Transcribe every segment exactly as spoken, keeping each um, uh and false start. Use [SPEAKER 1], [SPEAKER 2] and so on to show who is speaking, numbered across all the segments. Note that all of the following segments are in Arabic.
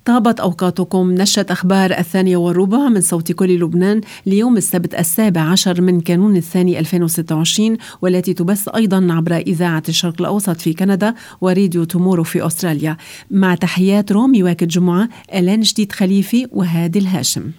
[SPEAKER 1] طابت أوقاتكم. نشرة أخبار الثانية والربع من صوت كل لبنان ليوم السبت السابع عشر من كانون الثاني ألفين وستة وعشرين، والتي تبث أيضا عبر إذاعة الشرق الأوسط في كندا وراديو تومورو في أستراليا. مع تحيات رومي واكد جمعة، ألان جديد خليفي وهادي الهاشم.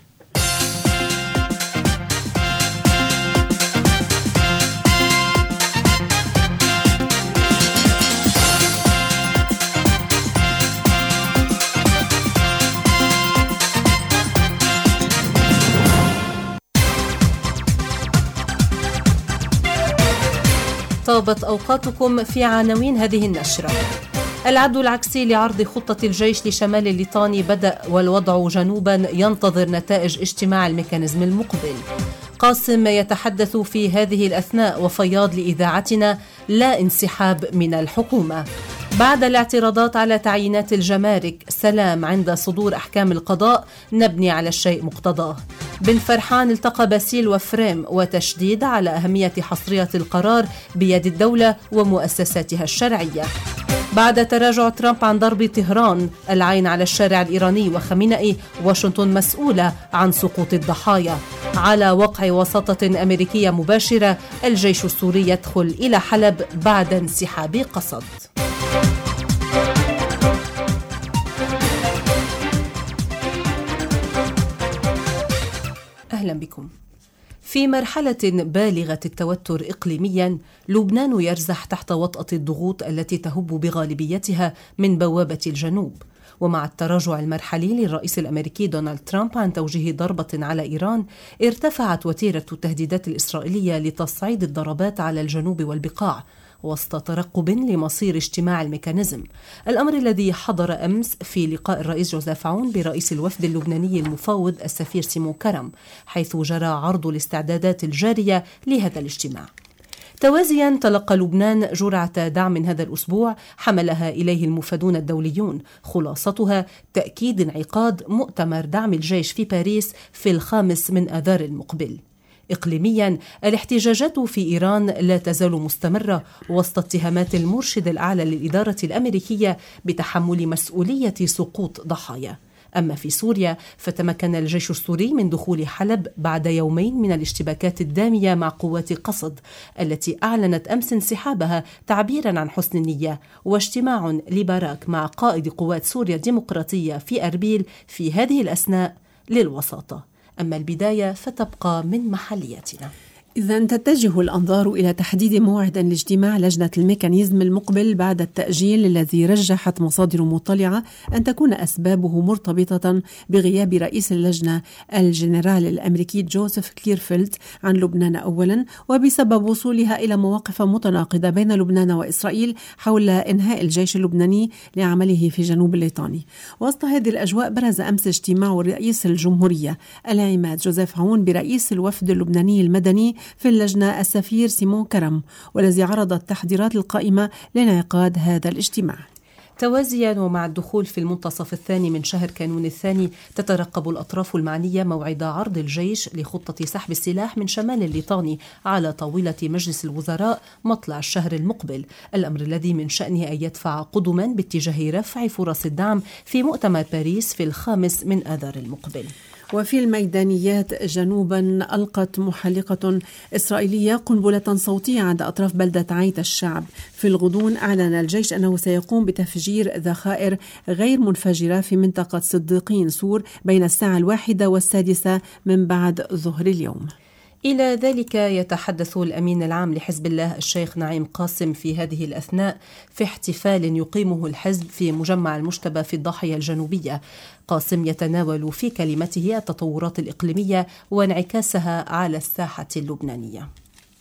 [SPEAKER 2] طابت أوقاتكم في عناوين هذه النشرة. العد العكسي لعرض خطة الجيش لشمال الليطاني بدأ، والوضع جنوبا ينتظر نتائج اجتماع الميكانيزم المقبل. قاسم يتحدث في هذه الأثناء وفياض لإذاعتنا: لا انسحاب من الحكومة. بعد الاعتراضات على تعيينات الجمارك، سلام عند صدور أحكام القضاء، نبني على الشيء مقتضاه. بن فرحان التقى باسيل وفريم، وتشديد على أهمية حصرية القرار بيد الدولة ومؤسساتها الشرعية. بعد تراجع ترامب عن ضرب طهران، العين على الشارع الإيراني وخامنئي، واشنطن مسؤولة عن سقوط الضحايا. على وقع وساطة أمريكية مباشرة، الجيش السوري يدخل إلى حلب بعد انسحاب قسد. أهلا بكم. في مرحلة بالغة التوتر إقليميا، لبنان يرزح تحت وطأة الضغوط التي تهب بغالبيتها من بوابة الجنوب. ومع التراجع المرحلي للرئيس الأمريكي دونالد ترامب عن توجيه ضربة على إيران، ارتفعت وتيرة التهديدات الإسرائيلية لتصعيد الضربات على الجنوب والبقاع، وسط ترقب لمصير اجتماع الميكانيزم، الأمر الذي حضر أمس في لقاء الرئيس جوزيف عون برئيس الوفد اللبناني المفوض السفير سيمون كرم، حيث جرى عرض الاستعدادات الجارية لهذا الاجتماع. توازيا، تلقى لبنان جرعة دعم من هذا الأسبوع حملها إليه المفادون الدوليون، خلاصتها تأكيد انعقاد مؤتمر دعم الجيش في باريس في الخامس من آذار المقبل. إقليميا، الاحتجاجات في إيران لا تزال مستمرة وسط اتهامات المرشد الأعلى للإدارة الأمريكية بتحمل مسؤولية سقوط ضحايا. أما في سوريا، فتمكن الجيش السوري من دخول حلب بعد يومين من الاشتباكات الدامية مع قوات قسد التي أعلنت أمس انسحابها تعبيرا عن حسن النية. واجتماع لباراك مع قائد قوات سوريا الديمقراطية في أربيل في هذه الأثناء للوساطة. أما البداية فتبقى من محليتنا.
[SPEAKER 1] إذن تتجه الأنظار إلى تحديد موعد لاجتماع لجنة الميكانيزم المقبل بعد التأجيل الذي رجحت مصادر مطلعة أن تكون أسبابه مرتبطة بغياب رئيس اللجنة الجنرال الأمريكي جوزيف كليرفيلد عن لبنان أولا، وبسبب وصولها إلى مواقف متناقضة بين لبنان وإسرائيل حول إنهاء الجيش اللبناني لعمله في جنوب الليطاني. وسط هذه الأجواء، برز أمس اجتماع رئيس الجمهورية العماد جوزيف عون برئيس الوفد اللبناني المدني في اللجنة السفير سيمون كرم، والذي عرض التحضيرات القائمة لانعقاد هذا الاجتماع.
[SPEAKER 2] توازيا ومع الدخول في المنتصف الثاني من شهر كانون الثاني، تترقب الأطراف المعنية موعد عرض الجيش لخطة سحب السلاح من شمال الليطاني على طاولة مجلس الوزراء مطلع الشهر المقبل، الأمر الذي من شأنه أن يدفع قدما باتجاه رفع فرص الدعم في مؤتمر باريس في الخامس من آذار المقبل.
[SPEAKER 1] وفي الميدانيات جنوبا، ألقت محلقة إسرائيلية قنبلة صوتية عند أطراف بلدة عيت الشعب في الغضون. أعلن الجيش أنه سيقوم بتفجير ذخائر غير منفجرة في منطقة صديقين سور بين الساعة الواحدة والسادسة من بعد ظهر اليوم.
[SPEAKER 2] إلى ذلك يتحدث الأمين العام لحزب الله الشيخ نعيم قاسم في هذه الأثناء في احتفال يقيمه الحزب في مجمع المجتبى في الضاحية الجنوبية. قاسم يتناول في كلمته التطورات الإقليمية وانعكاسها على الساحة اللبنانية.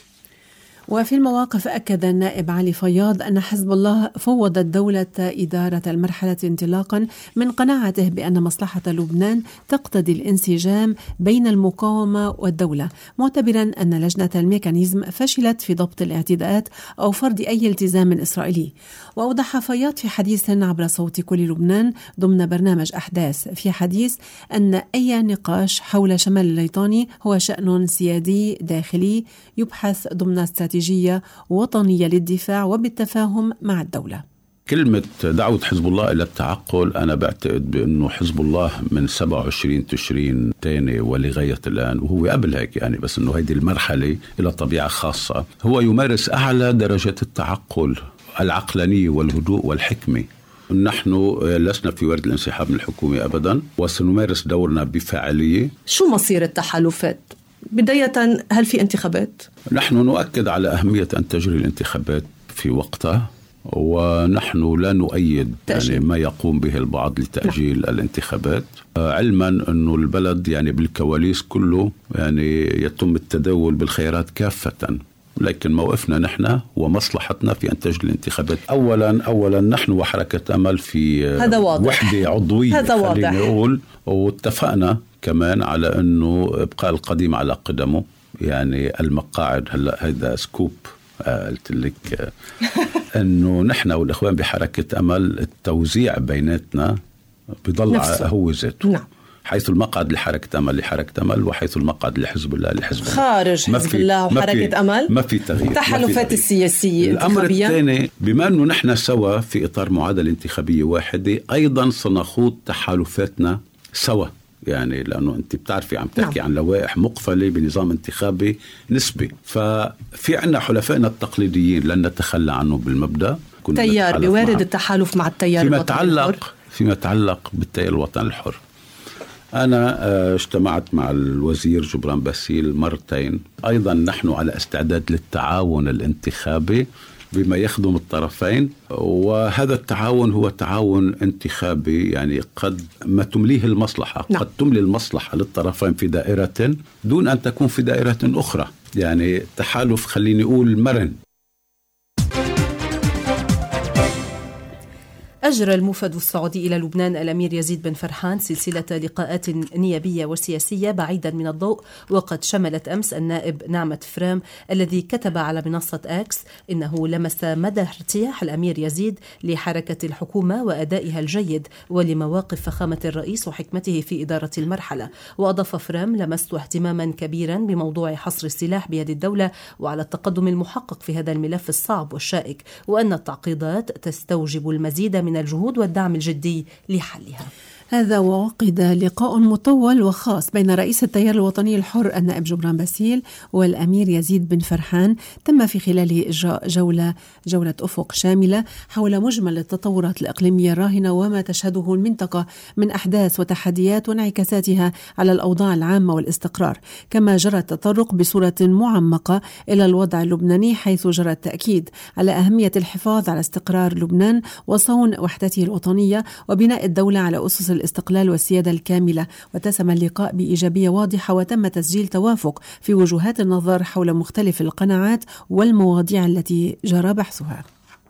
[SPEAKER 1] وفي المواقف، أكد النائب علي فياض أن حزب الله فوض الدولة إدارة المرحلة انطلاقا من قناعته بأن مصلحة لبنان تقتضي الانسجام بين المقاومة والدولة، معتبرا أن لجنة الميكانيزم فشلت في ضبط الاعتداءات أو فرض أي التزام إسرائيلي. وأوضح فياض في حديث عبر صوت كل لبنان ضمن برنامج أحداث في حديث أن أي نقاش حول شمال الليطاني هو شأن سيادي داخلي يبحث ضمن استراتيجية وطنية للدفاع وبالتفاهم مع الدولة.
[SPEAKER 3] كلمة دعوة حزب الله إلى التعقل، أنا بعتقد بأنه حزب الله من سبعة وعشرين تشرين تاني ولغاية الآن، وهو قبل هيك يعني، بس أنه هذه المرحلة إلى طبيعة خاصة، هو يمارس أعلى درجات التعقل، العقلانية والهدوء والحكمة. نحن لسنا في ورد الانسحاب من الحكومة أبدا، وسنمارس دورنا بفاعلية.
[SPEAKER 4] شو مصير التحالفات؟ بداية، هل في انتخابات؟
[SPEAKER 3] نحن نؤكد على أهمية أن تجري الانتخابات في وقتها، ونحن لا نؤيد يعني ما يقوم به البعض لتأجيل لا. الانتخابات، علما أنه البلد يعني بالكواليس كله يعني يتم التداول بالخيارات كافة، لكن موقفنا نحن ومصلحتنا في أن تجري الانتخابات. أولا أولا نحن وحركة أمل في
[SPEAKER 4] هذا واضح.
[SPEAKER 3] وحدة عضوية،
[SPEAKER 4] هذا واضح.
[SPEAKER 3] نقول، واتفقنا كمان على أنه إبقاء القديم على قدمه، يعني المقاعد. هلا هذا سكوب قلت لك أنه نحن والإخوان بحركة أمل التوزيع بيناتنا بضل هو ذاته.
[SPEAKER 4] نعم.
[SPEAKER 3] حيث المقعد لحركة أمل لحركة أمل، وحيث المقعد لحزب الله لحزب الله.
[SPEAKER 4] خارج حزب الله وحركة أمل
[SPEAKER 3] ما في تغيير.
[SPEAKER 4] تحالفات السياسية.
[SPEAKER 3] الأمر الثاني، بما أنه نحن سوا في إطار معادلة انتخابية واحدة، أيضا سنخوض تحالفاتنا سوا، يعني لأنه أنت بتعرفي عم تحكي نعم. عن لوائح مقفلة بنظام انتخابي نسبي، ففي عنا حلفائنا التقليديين لن نتخلى عنه بالمبدأ.
[SPEAKER 4] تيار بوارد التحالف مع التيار
[SPEAKER 3] فيما
[SPEAKER 4] الوطني
[SPEAKER 3] تعلق
[SPEAKER 4] الحر.
[SPEAKER 3] فيما يتعلق بالتيار الوطني الحر، أنا اجتمعت مع الوزير جبران باسيل مرتين. أيضا نحن على استعداد للتعاون الانتخابي بما يخدم الطرفين، وهذا التعاون هو تعاون انتخابي، يعني قد ما تمليه المصلحة نعم. قد تملي المصلحة للطرفين في دائرة دون أن تكون في دائرة أخرى، يعني تحالف خليني أقول مرن.
[SPEAKER 2] أجرى الموفد السعودي إلى لبنان الأمير يزيد بن فرحان سلسلة لقاءات نيابية وسياسية بعيدا من الضوء، وقد شملت أمس النائب نعمة فرام الذي كتب على منصة أكس إنه لمس مدى ارتياح الأمير يزيد لحركة الحكومة وأدائها الجيد ولمواقف فخامة الرئيس وحكمته في إدارة المرحلة. وأضاف فرام: لمست اهتماما كبيرا بموضوع حصر السلاح بيد الدولة وعلى التقدم المحقق في هذا الملف الصعب والشائك، وأن التعقيدات تستوجب المزيد من الجهود والدعم الجدي لحلها.
[SPEAKER 1] هذا وعقد لقاء مطول وخاص بين رئيس التيار الوطني الحر النائب جبران باسيل والأمير يزيد بن فرحان، تم في خلاله إجراء جولة جولة أفق شاملة حول مجمل التطورات الإقليمية الراهنة وما تشهده المنطقة من أحداث وتحديات وانعكاساتها على الأوضاع العامة والاستقرار، كما جرى التطرق بصورة معمقة إلى الوضع اللبناني، حيث جرى التأكيد على أهمية الحفاظ على استقرار لبنان وصون وحدته الوطنية وبناء الدولة على أسس الاستقلال والسيادة الكاملة. واتسم اللقاء بإيجابية واضحة، وتم تسجيل توافق في وجهات النظر حول مختلف القناعات والمواضيع التي جرى بحثها.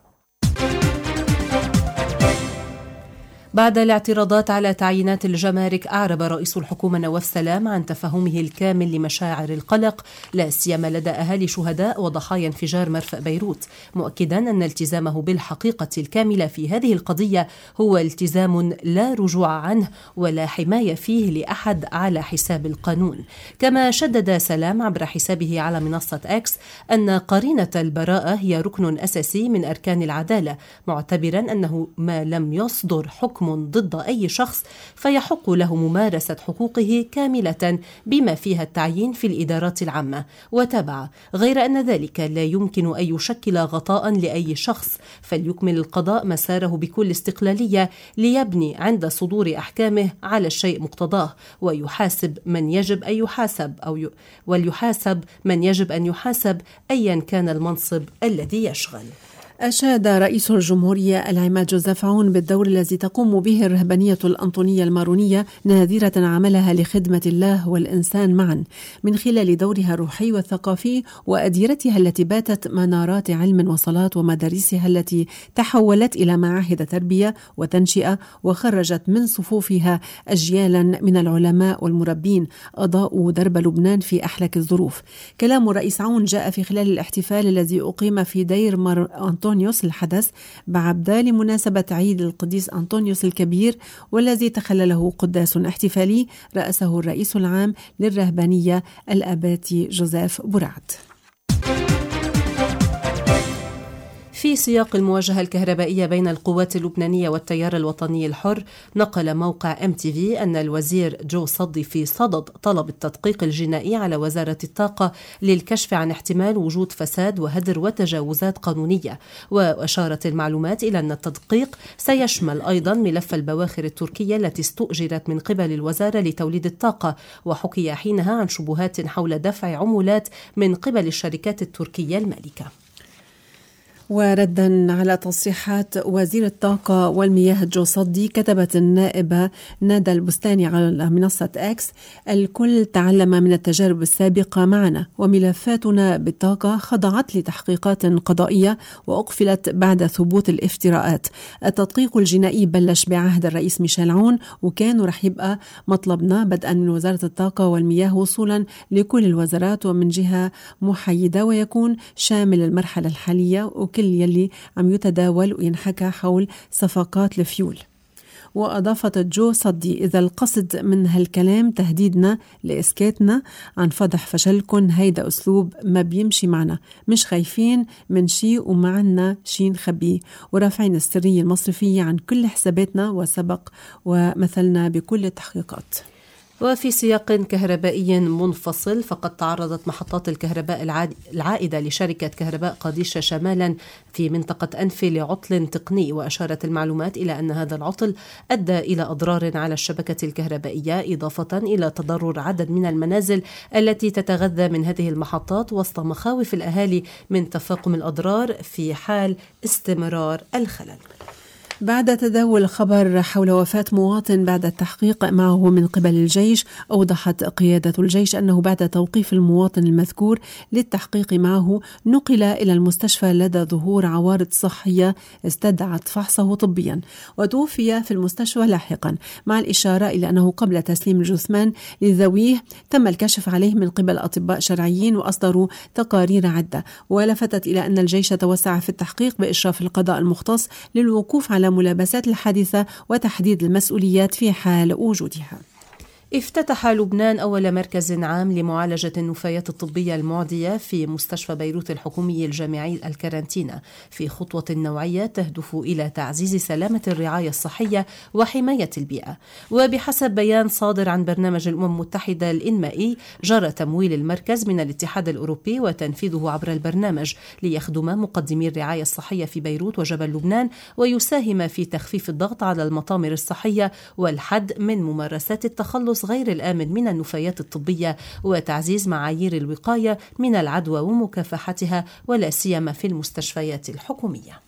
[SPEAKER 2] بعد الاعتراضات على تعيينات الجمارك، أعرب رئيس الحكومة نواف سلام عن تفهمه الكامل لمشاعر القلق، لا سيما لدى أهالي شهداء وضحايا انفجار مرفأ بيروت، مؤكدا أن التزامه بالحقيقة الكاملة في هذه القضية هو التزام لا رجوع عنه ولا حماية فيه لأحد على حساب القانون. كما شدد سلام عبر حسابه على منصة أكس أن قرينة البراءة هي ركن أساسي من أركان العدالة، معتبرا أنه ما لم يصدر حكم ضد أي شخص فيحق له ممارسة حقوقه كاملة بما فيها التعيين في الإدارات العامة. وتابع: غير أن ذلك لا يمكن أن يشكل غطاء لأي شخص، فليكمل القضاء مساره بكل استقلالية ليبني عند صدور أحكامه على الشيء مقتضاه، ويحاسب من يجب أن يحاسب أو ي... وليحاسب من يجب أن يحاسب أيا كان المنصب الذي يشغل.
[SPEAKER 1] أشاد رئيس الجمهورية العماد جوزيف عون بالدور الذي تقوم به الرهبانية الأنطونية المارونية، ناذرة عملها لخدمة الله والإنسان معا من خلال دورها الروحي والثقافي وأديرتها التي باتت منارات علم وصلاة، ومدارسها التي تحولت إلى معاهد تربية وتنشئة وخرجت من صفوفها أجيالا من العلماء والمربين أضاءوا درب لبنان في أحلك الظروف. كلام الرئيس عون جاء في خلال الاحتفال الذي أقيم في دير مر أنطونيوس الحدث بعبدة لمناسبة عيد القديس أنطونيوس الكبير، والذي تخلله قداس احتفالي رأسه الرئيس العام للرهبانية الآباتي جوزيف برعت.
[SPEAKER 2] في سياق المواجهة الكهربائية بين القوات اللبنانية والتيار الوطني الحر، نقل موقع إم تي في أن الوزير جو صدي في صدد طلب التدقيق الجنائي على وزارة الطاقة للكشف عن احتمال وجود فساد وهدر وتجاوزات قانونية. وأشارت المعلومات إلى أن التدقيق سيشمل أيضا ملف البواخر التركية التي استؤجرت من قبل الوزارة لتوليد الطاقة، وحكي حينها عن شبهات حول دفع عمولات من قبل الشركات التركية المالكة.
[SPEAKER 1] وردا على تصريحات وزير الطاقة والمياه جو صدي، كتبت النائبة نادى البستاني على منصة اكس: الكل تعلم من التجارب السابقة معنا، وملفاتنا بالطاقة خضعت لتحقيقات قضائية وأقفلت بعد ثبوت الافتراءات. التدقيق الجنائي بلش بعهد الرئيس ميشيل عون، وكان رح يبقى مطلبنا بدءا من وزارة الطاقة والمياه وصولا لكل الوزارات ومن جهة محايدة، ويكون شامل المرحلة الحالية كل يلي عم يتداول وينحكى حول صفقات الفيول. وأضافت جو صدي: إذا القصد من هالكلام تهديدنا لإسكاتنا عن فضح فشلكن، هيدا أسلوب ما بيمشي معنا، مش خايفين من شي ومعنا شي نخبيه، ورافعين السرية المصرفية عن كل حساباتنا وسبق ومثلنا بكل التحقيقات.
[SPEAKER 2] وفي سياق كهربائي منفصل، فقد تعرضت محطات الكهرباء العائدة لشركة كهرباء قاديشة شمالا في منطقة أنفي لعطل تقني، وأشارت المعلومات إلى أن هذا العطل أدى إلى أضرار على الشبكة الكهربائية، إضافة إلى تضرر عدد من المنازل التي تتغذى من هذه المحطات، وسط مخاوف الأهالي من تفاقم الأضرار في حال استمرار الخلل.
[SPEAKER 1] بعد تداول خبر حول وفاة مواطن بعد التحقيق معه من قبل الجيش، أوضحت قيادة الجيش أنه بعد توقيف المواطن المذكور للتحقيق معه نقل إلى المستشفى لدى ظهور عوارض صحية استدعت فحصه طبيا، وتوفي في المستشفى لاحقا، مع الإشارة إلى أنه قبل تسليم الجثمان لذويه تم الكشف عليه من قبل أطباء شرعيين وأصدروا تقارير عدة. ولفتت إلى أن الجيش توسع في التحقيق بإشراف القضاء المختص للوقوف على ملابسات الحادثة وتحديد المسؤوليات في حال وجودها.
[SPEAKER 2] افتتح لبنان أول مركز عام لمعالجة النفايات الطبية المعدية في مستشفى بيروت الحكومي الجامعي الكارنتينا، في خطوة نوعية تهدف إلى تعزيز سلامة الرعاية الصحية وحماية البيئة. وبحسب بيان صادر عن برنامج الأمم المتحدة الإنمائي، جرى تمويل المركز من الاتحاد الأوروبي وتنفيذه عبر البرنامج ليخدم مقدمي الرعاية الصحية في بيروت وجبل لبنان، ويساهم في تخفيف الضغط على المطامر الصحية والحد من ممارسات التخلص غير الآمن من النفايات الطبية، وتعزيز معايير الوقاية من العدوى ومكافحتها، ولا سيما في المستشفيات الحكومية.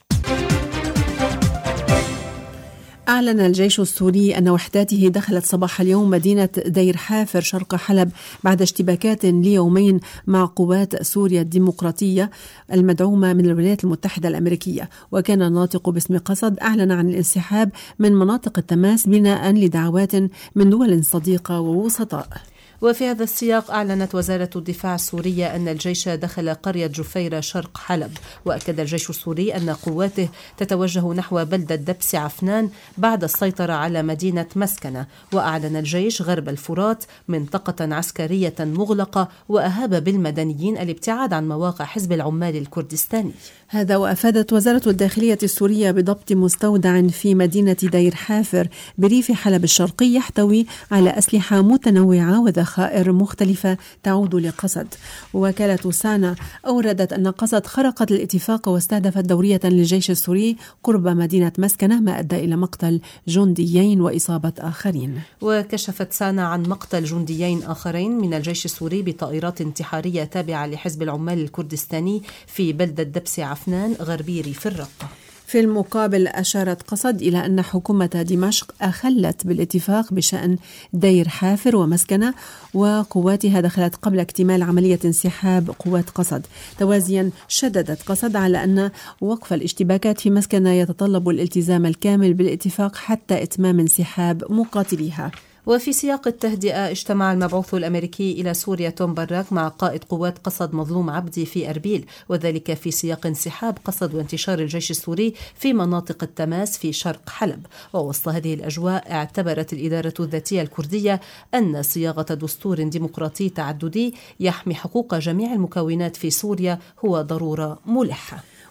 [SPEAKER 1] أعلن الجيش السوري أن وحداته دخلت صباح اليوم مدينة دير حافر شرق حلب بعد اشتباكات ليومين مع قوات سوريا الديمقراطية المدعومة من الولايات المتحدة الأمريكية. وكان الناطق باسم قسد أعلن عن الانسحاب من مناطق التماس بناء لدعوات من دول صديقة ووسطاء.
[SPEAKER 2] وفي هذا السياق أعلنت وزارة الدفاع السورية أن الجيش دخل قرية جفيرة شرق حلب. وأكد الجيش السوري أن قواته تتوجه نحو بلدة دبس عفنان بعد السيطرة على مدينة مسكنة. وأعلن الجيش غرب الفرات منطقة عسكرية مغلقة، وأهاب بالمدنيين الابتعاد عن مواقع حزب العمال الكردستاني.
[SPEAKER 1] هذا وأفادت وزارة الداخلية السورية بضبط مستودع في مدينة دير حافر بريف حلب الشرقي يحتوي على أسلحة متنوعة وذخائر مختلفة تعود لقسد. وكالة سانا أوردت أن قسد خرقت الاتفاق واستهدفت دورية للجيش السوري قرب مدينة مسكنة، ما أدى إلى مقتل جنديين وإصابة آخرين.
[SPEAKER 2] وكشفت سانا عن مقتل جنديين آخرين من الجيش السوري بطائرات انتحارية تابعة لحزب العمال الكردستاني في بلدة دبس عفنان غربي ريف الرقة.
[SPEAKER 1] في المقابل أشارت قسد إلى أن حكومة دمشق أخلت بالاتفاق بشأن دير حافر ومسكنة، وقواتها دخلت قبل اكتمال عملية انسحاب قوات قسد. توازيا شددت قسد على أن وقف الاشتباكات في مسكنة يتطلب الالتزام الكامل بالاتفاق حتى إتمام انسحاب مقاتليها.
[SPEAKER 2] وفي سياق التهدئة، اجتمع المبعوث الأمريكي إلى سوريا توم براك مع قائد قوات قسد مظلوم عبدي في أربيل، وذلك في سياق انسحاب قسد وانتشار الجيش السوري في مناطق التماس في شرق حلب. ووسط هذه الأجواء، اعتبرت الإدارة الذاتية الكردية أن صياغة دستور ديمقراطي تعددي يحمي حقوق جميع المكونات في سوريا هو ضرورة ملحة.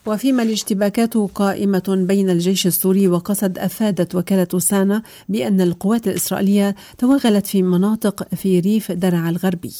[SPEAKER 1] وفيما الاشتباكات قائمة بين الجيش السوري وقسد، أفادت وكالة سانا بأن القوات الإسرائيلية توغلت في مناطق في ريف درعا الغربي.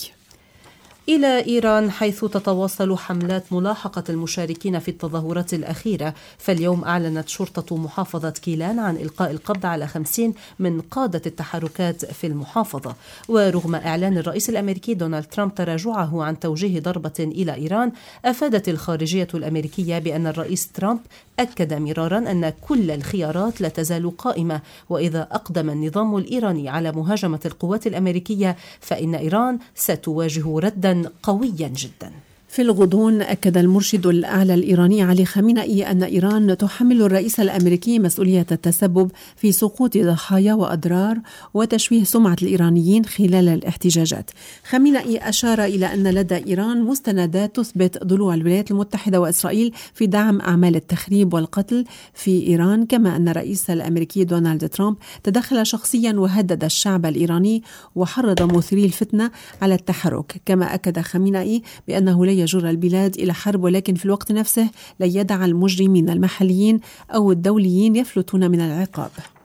[SPEAKER 2] إلى إيران، حيث تتواصل حملات ملاحقة المشاركين في التظاهرات الأخيرة. فاليوم أعلنت شرطة محافظة كيلان عن إلقاء القبض على خمسين من قادة التحركات في المحافظة. ورغم إعلان الرئيس الأمريكي دونالد ترامب تراجعه عن توجيه ضربة إلى إيران، أفادت الخارجية الأمريكية بأن الرئيس ترامب أكد مرارا أن كل الخيارات لا تزال قائمة، وإذا أقدم النظام الإيراني على مهاجمة القوات الأمريكية فإن إيران ستواجه ردا قويا جدا.
[SPEAKER 1] في الغضون، أكد المرشد الأعلى الإيراني علي خامنئي أن إيران تحمل الرئيس الأمريكي مسؤولية التسبب في سقوط ضحايا وأضرار وتشويه سمعة الإيرانيين خلال الاحتجاجات. خامنئي أشار إلى أن لدى إيران مستندات تثبت ضلوع الولايات المتحدة وإسرائيل في دعم أعمال التخريب والقتل في إيران، كما أن الرئيس الأمريكي دونالد ترامب تدخل شخصيا وهدد الشعب الإيراني وحرض مثيري الفتنة على التحرك. كما أكد خامنئي بأنه لا يجر البلاد إلى حرب، ولكن في الوقت نفسه لا يدع المجرمين المحليين أو الدوليين يفلتون من العقاب.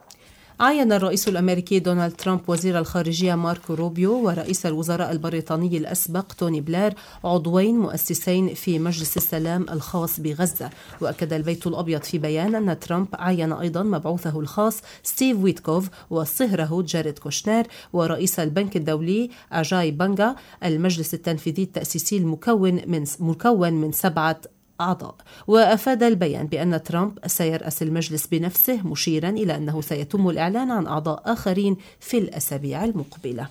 [SPEAKER 2] عين الرئيس الأمريكي دونالد ترامب وزير الخارجية ماركو روبيو ورئيس الوزراء البريطاني الأسبق توني بلير عضوين مؤسسين في مجلس السلام الخاص بغزة. وأكد البيت الأبيض في بيان أن ترامب عين أيضا مبعوثه الخاص ستيف ويتكوف وصهره جاريد كوشنير ورئيس البنك الدولي أجاي بانجا. المجلس التنفيذي التأسيسي المكون من مكون من سبعة أعضاء. وأفاد البيان بأن ترامب سيرأس المجلس بنفسه، مشيرا إلى أنه سيتم الإعلان عن أعضاء آخرين في الأسابيع المقبلة.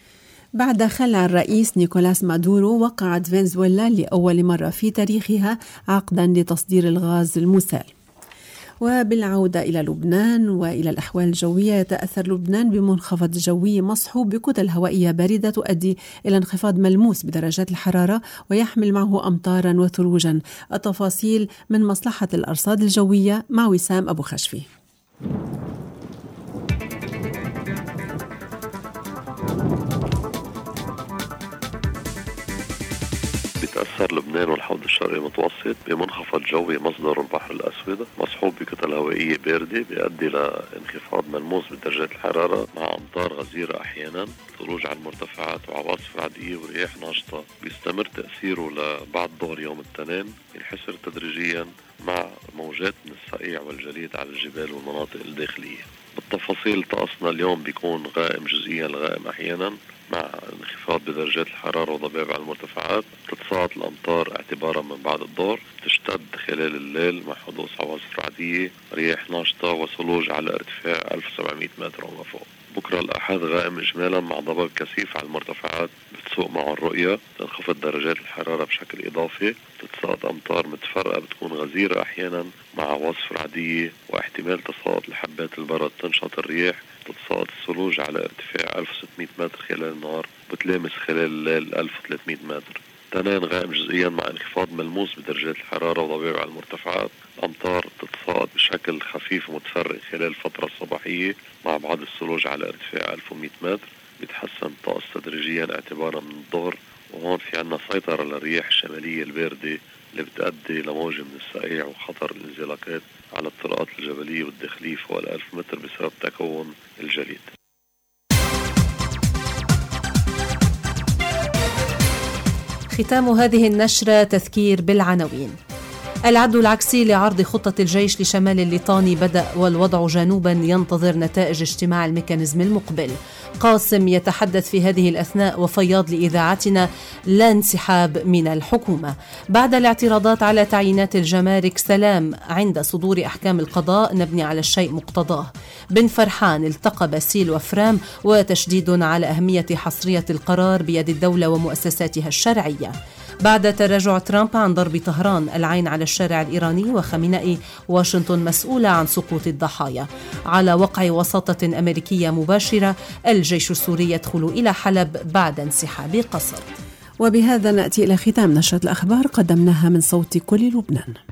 [SPEAKER 1] بعد خلع الرئيس نيكولاس مادورو، وقعت فنزويلا لأول مرة في تاريخها عقدا لتصدير الغاز المسال. وبالعودة إلى لبنان وإلى الأحوال الجوية، يتأثر لبنان بمنخفض جوي مصحوب بكتل هوائية باردة تؤدي إلى انخفاض ملموس بدرجات الحرارة، ويحمل معه أمطارا وثلوجا. التفاصيل من مصلحة الأرصاد الجوية مع وسام أبو خشفي.
[SPEAKER 5] بيتأثر لبنان والحوض الشرقي المتوسط بمنخفض جوي مصدره البحر الأسود مصحوب بكتل هوائية باردة بيؤدي لانخفاض ملموس بدرجات الحرارة مع أمطار غزيرة أحيانا، ثلوج على المرتفعات وعواصف رعدية ورياح ناشطة. بيستمر تأثيره لبعد ظهر يوم الاثنين، ينحسر تدريجيا مع موجات من الصقيع والجليد على الجبال والمناطق الداخلية. بالتفاصيل، طقسنا اليوم بيكون غائم جزئيا لغائم أحيانا مع انخفاض بدرجات الحرارة وضباب على المرتفعات. تتصاعد الأمطار اعتبارا من بعد الظهر، تشتد خلال الليل مع حدوث عواصف رعدية، رياح ناشطة وثلوج على ارتفاع ألف وسبعمائة متر وما فوق. بكرة الأحد غائم إجمالا مع ضباب كثيف على المرتفعات بتسوق معه الرؤية، تنخفض درجات الحرارة بشكل إضافي، تتساقط أمطار متفرقة بتكون غزيرة أحيانا مع عواصف رعدية واحتمال تساقط لحبات البرد. تنشط الرياح، تتساقط الثلوج على ارتفاع ألف وستمائة متر خلال النهار، بتلامس خلال الليل ألف وثلاثمائة متر. تنين غائم جزئيا مع انخفاض ملموس بدرجات الحرارة وضباب على المرتفعات. أمطار تتساقط بشكل خفيف ومتفرق خلال الفترة الصباحية مع بعض الثلوج على ارتفاع ألف ومائة متر. بيتحسن الطقس تدريجيا اعتبارا من الظهر، وهون في عنا سيطرة للرياح الشمالية الباردة اللي بتؤدي لموجة من الصقيع وخطر الانزلاقات على الطرقات الجبلية والداخلية فوق الألف متر بسبب تكون الجليد.
[SPEAKER 2] ختام هذه النشرة تذكير بالعناوين. العد العكسي لعرض خطة الجيش لشمال الليطاني بدأ، والوضع جنوبا ينتظر نتائج اجتماع الميكانيزم المقبل. قاسم يتحدث في هذه الأثناء وفياض لإذاعتنا لا انسحاب من الحكومة. بعد الاعتراضات على تعيينات الجمارك، سلام عند صدور أحكام القضاء نبني على الشيء مقتضاه. بن فرحان التقى باسيل وفرام، وتشديد على أهمية حصرية القرار بيد الدولة ومؤسساتها الشرعية. بعد تراجع ترامب عن ضرب طهران، العين على الشارع الإيراني وخامنئي، واشنطن مسؤولة عن سقوط الضحايا. على وقع وساطة أمريكية مباشرة، الجيش السوري يدخل إلى حلب بعد انسحاب قسد.
[SPEAKER 1] وبهذا نأتي إلى ختام نشرة الأخبار قدمناها من صوت كل لبنان.